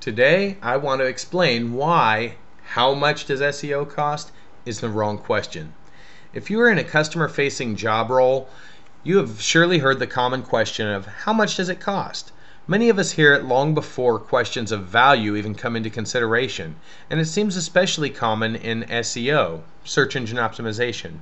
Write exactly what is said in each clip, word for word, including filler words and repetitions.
Today, I want to explain why how much does S E O cost is the wrong question. If you are in a customer-facing job role, you have surely heard the common question of how much does it cost? Many of us hear it long before questions of value even come into consideration, and it seems especially common in S E O, search engine optimization.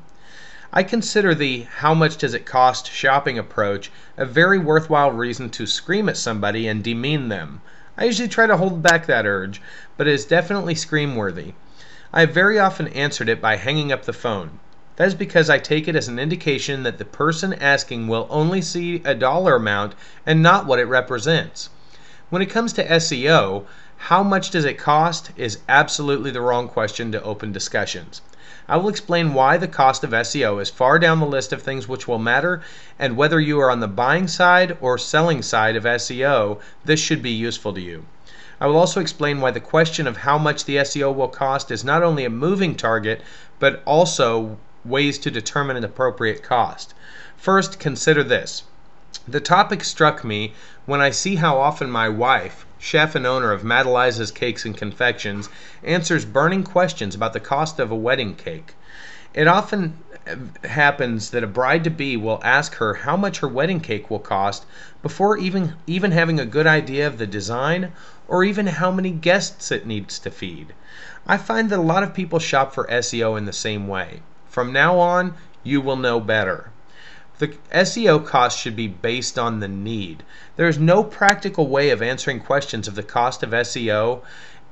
I consider the how much does it cost shopping approach a very worthwhile reason to scream at somebody and demean them. I usually try to hold back that urge, but it is definitely scream-worthy. I have very often answered it by hanging up the phone. That is because I take it as an indication that the person asking will only see a dollar amount and not what it represents. When it comes to S E O, how much does it cost is absolutely the wrong question to open discussions. I will explain why the cost of S E O is far down the list of things which will matter, and whether you are on the buying side or selling side of S E O, this should be useful to you. I will also explain why the question of how much the S E O will cost is not only a moving target, but also ways to determine an appropriate cost. First, consider this. The topic struck me when I see how often my wife, chef and owner of Madeliza's Cakes and Confections, answers burning questions about the cost of a wedding cake. It often happens that a bride-to-be will ask her how much her wedding cake will cost before even, even having a good idea of the design or even how many guests it needs to feed. I find that a lot of people shop for S E O in the same way. From now on, you will know better. The S E O cost should be based on the need. There is no practical way of answering questions of the cost of S E O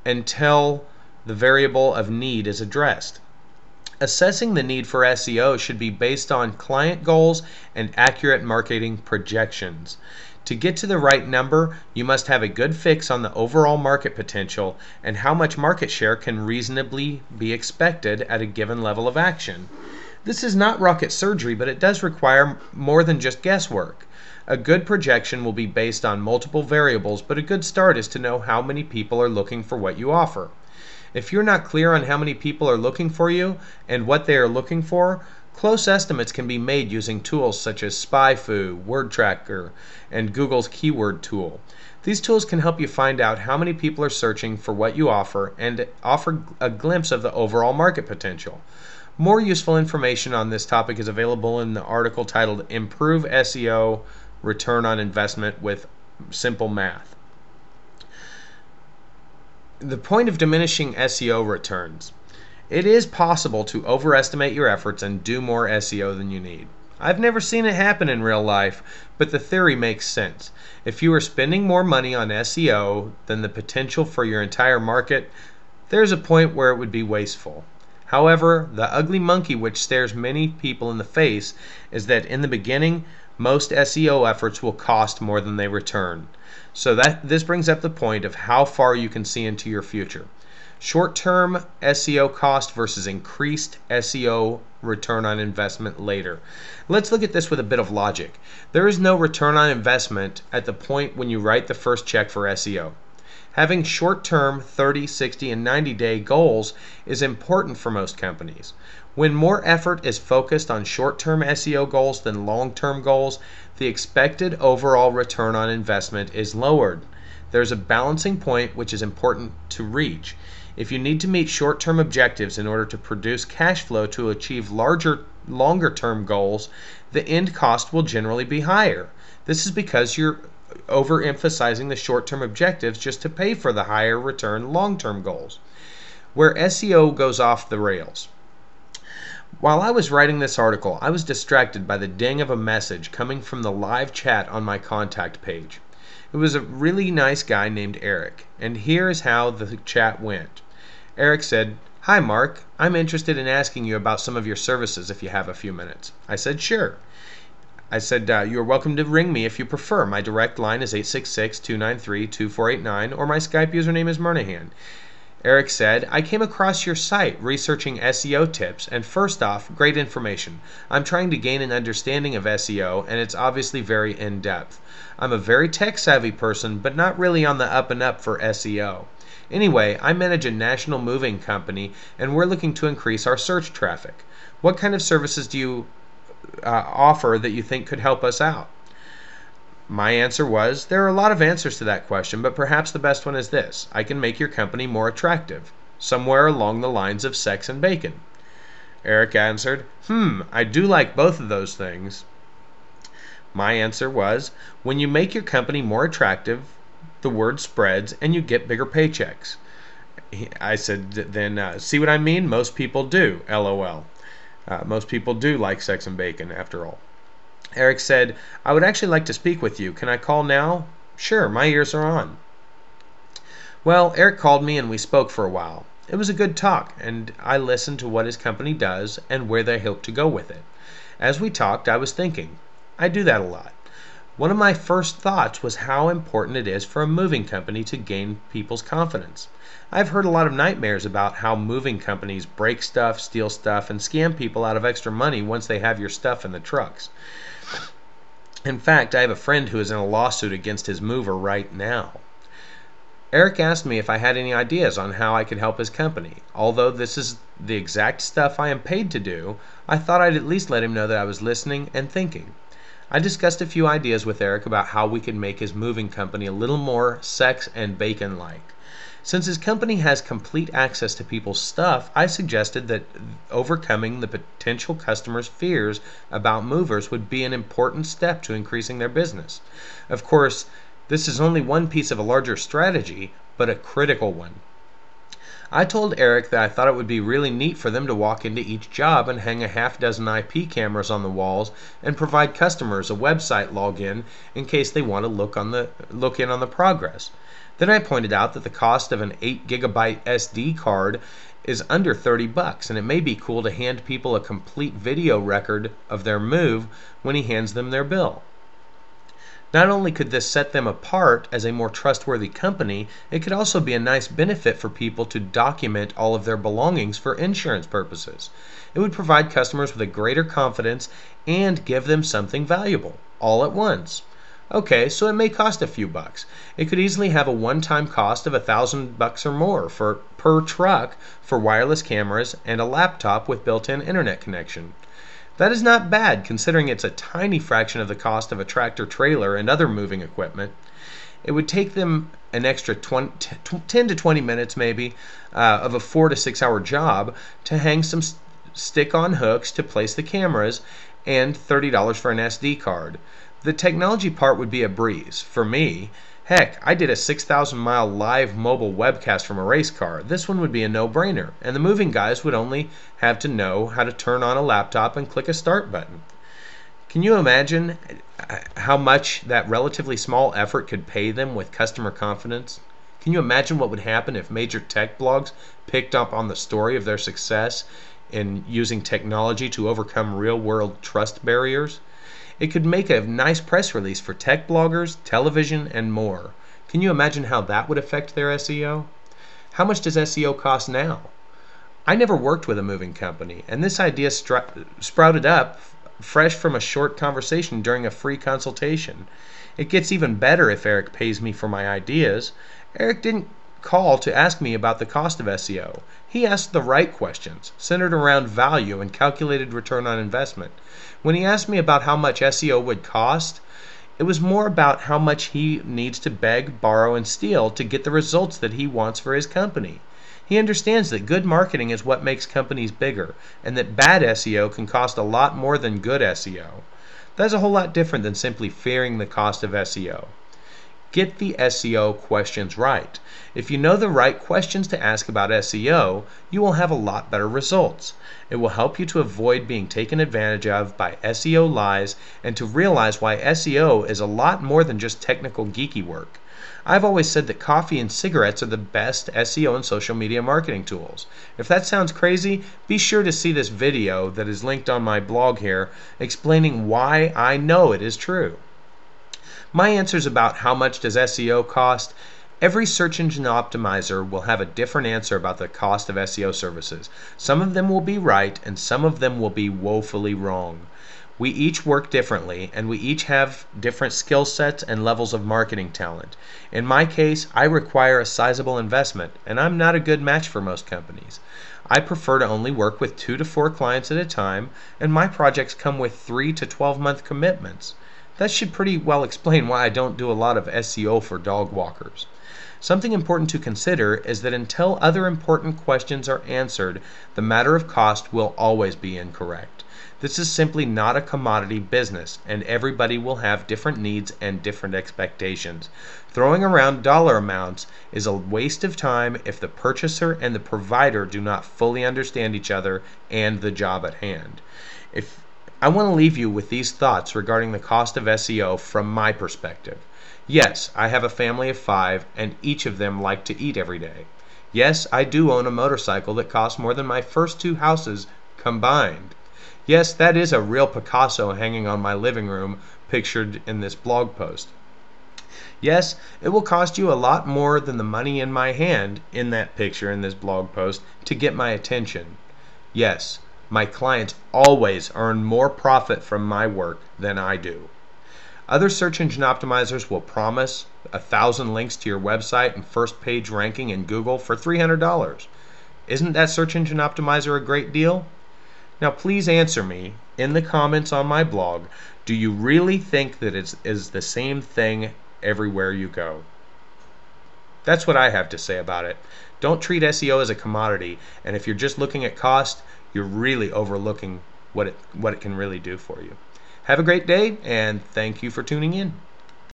until the variable of need is addressed. Assessing the need for S E O should be based on client goals and accurate marketing projections. To get to the right number, you must have a good fix on the overall market potential and how much market share can reasonably be expected at a given level of action. This is not rocket surgery, but it does require more than just guesswork. A good projection will be based on multiple variables, but a good start is to know how many people are looking for what you offer. If you're not clear on how many people are looking for you and what they are looking for, close estimates can be made using tools such as SpyFu, WordTracker, and Google's Keyword Tool. These tools can help you find out how many people are searching for what you offer and offer a glimpse of the overall market potential. More useful information on this topic is available in the article titled Improve S E O Return on Investment with Simple Math. The point of diminishing S E O returns. It is possible to overestimate your efforts and do more S E O than you need. I've never seen it happen in real life, but the theory makes sense. If you are spending more money on S E O than the potential for your entire market, there's a point where it would be wasteful. However, the ugly monkey which stares many people in the face is that in the beginning, most S E O efforts will cost more than they return. So that this brings up the point of how far you can see into your future. Short-term S E O cost versus increased S E O return on investment later. Let's look at this with a bit of logic. There is no return on investment at the point when you write the first check for S E O. Having short-term thirty, sixty, and ninety day goals is important for most companies. When more effort is focused on short-term S E O goals than long-term goals, the expected overall return on investment is lowered. There's a balancing point which is important to reach. If you need to meet short-term objectives in order to produce cash flow to achieve larger, longer-term goals, the end cost will generally be higher. This is because you're overemphasizing the short-term objectives just to pay for the higher return long-term goals. Where S E O goes off the rails. While I was writing this article, I was distracted by the ding of a message coming from the live chat on my contact page. It was a really nice guy named Eric, and here is how the chat went. Eric said, "Hi Mark, I'm interested in asking you about some of your services if you have a few minutes." I said, "Sure." I said, uh, "You're welcome to ring me if you prefer. My direct line is eight six six, two nine three, two four eight nine, or my Skype username is Murnahan." Eric said, "I came across your site researching S E O tips, and first off, great information. I'm trying to gain an understanding of S E O, and it's obviously very in-depth. I'm a very tech-savvy person, but not really on the up and up for S E O. Anyway, I manage a national moving company, and we're looking to increase our search traffic. What kind of services do you uh, offer that you think could help us out?" My answer was, there are a lot of answers to that question, but perhaps the best one is this: I can make your company more attractive, somewhere along the lines of sex and bacon. Eric answered, hmm, I do like both of those things. My answer was, when you make your company more attractive, the word spreads and you get bigger paychecks. I said, then uh, see what I mean? Most people do, LOL. Uh, most people do like sex and bacon, after all. Eric said, I would actually like to speak with you. Can I call now? Sure, my ears are on. Well, Eric called me and we spoke for a while. It was a good talk, and I listened to what his company does and where they hope to go with it. As we talked, I was thinking, I do that a lot. One of my first thoughts was how important it is for a moving company to gain people's confidence. I've heard a lot of nightmares about how moving companies break stuff, steal stuff, and scam people out of extra money once they have your stuff in the trucks. In fact, I have a friend who is in a lawsuit against his mover right now. Eric asked me if I had any ideas on how I could help his company. Although this is the exact stuff I am paid to do, I thought I'd at least let him know that I was listening and thinking. I discussed a few ideas with Eric about how we could make his moving company a little more sex and bacon-like. Since his company has complete access to people's stuff, I suggested that overcoming the potential customers' fears about movers would be an important step to increasing their business. Of course, this is only one piece of a larger strategy, but a critical one. I told Eric that I thought it would be really neat for them to walk into each job and hang a half dozen I P cameras on the walls and provide customers a website login in case they want to look on the look in on the progress. Then I pointed out that the cost of an eight gigabyte S D card is under thirty bucks, and it may be cool to hand people a complete video record of their move when he hands them their bill. Not only could this set them apart as a more trustworthy company, it could also be a nice benefit for people to document all of their belongings for insurance purposes. It would provide customers with a greater confidence and give them something valuable, all at once. Okay, so it may cost a few bucks. It could easily have a one-time cost of a thousand bucks or more for per truck for wireless cameras and a laptop with built-in internet connection. That is not bad, considering it's a tiny fraction of the cost of a tractor trailer and other moving equipment. It would take them an extra twenty, ten to twenty minutes maybe uh, of a four to six hour job to hang some st- stick-on hooks to place the cameras and thirty dollars for an S D card. The technology part would be a breeze. For me, heck, I did a six thousand mile live mobile webcast from a race car. This one would be a no-brainer, and the moving guys would only have to know how to turn on a laptop and click a start button. Can you imagine how much that relatively small effort could pay them with customer confidence? Can you imagine what would happen if major tech blogs picked up on the story of their success in using technology to overcome real-world trust barriers? It could make a nice press release for tech bloggers, television, and more. Can you imagine how that would affect their S E O? How much does S E O cost now? I never worked with a moving company, and this idea str- sprouted up fresh from a short conversation during a free consultation. It gets even better if Eric pays me for my ideas. Eric didn't call to ask me about the cost of S E O. He asked the right questions, centered around value and calculated return on investment. When he asked me about how much S E O would cost, it was more about how much he needs to beg, borrow, and steal to get the results that he wants for his company. He understands that good marketing is what makes companies bigger, and that bad S E O can cost a lot more than good S E O. That's a whole lot different than simply fearing the cost of S E O. Get the S E O questions right. If you know the right questions to ask about S E O, you will have a lot better results. It will help you to avoid being taken advantage of by S E O lies and to realize why S E O is a lot more than just technical geeky work. I've always said that coffee and cigarettes are the best S E O and social media marketing tools. If that sounds crazy, be sure to see this video that is linked on my blog here explaining why I know it is true. My answers about how much does S E O cost? Every search engine optimizer will have a different answer about the cost of S E O services. Some of them will be right and some of them will be woefully wrong. We each work differently and we each have different skill sets and levels of marketing talent. In my case, I require a sizable investment and I'm not a good match for most companies. I prefer to only work with two to four clients at a time, and my projects come with three to twelve month commitments. That should pretty well explain why I don't do a lot of S E O for dog walkers. Something important to consider is that until other important questions are answered, the matter of cost will always be incorrect. This is simply not a commodity business, and everybody will have different needs and different expectations. Throwing around dollar amounts is a waste of time if the purchaser and the provider do not fully understand each other and the job at hand. If I want to leave you with these thoughts regarding the cost of S E O from my perspective. Yes, I have a family of five, and each of them like to eat every day. Yes, I do own a motorcycle that costs more than my first two houses combined. Yes, that is a real Picasso hanging on my living room, pictured in this blog post. Yes, it will cost you a lot more than the money in my hand in that picture in this blog post to get my attention. Yes, my clients always earn more profit from my work than I do. Other search engine optimizers will promise a thousand links to your website and first page ranking in Google for three hundred dollars. Isn't that search engine optimizer a great deal? Now please answer me in the comments on my blog, do you really think that it is the same thing everywhere you go? That's what I have to say about it. Don't treat S E O as a commodity, and if you're just looking at cost, you're really overlooking what it what it can really do for you. Have a great day, and thank you for tuning in.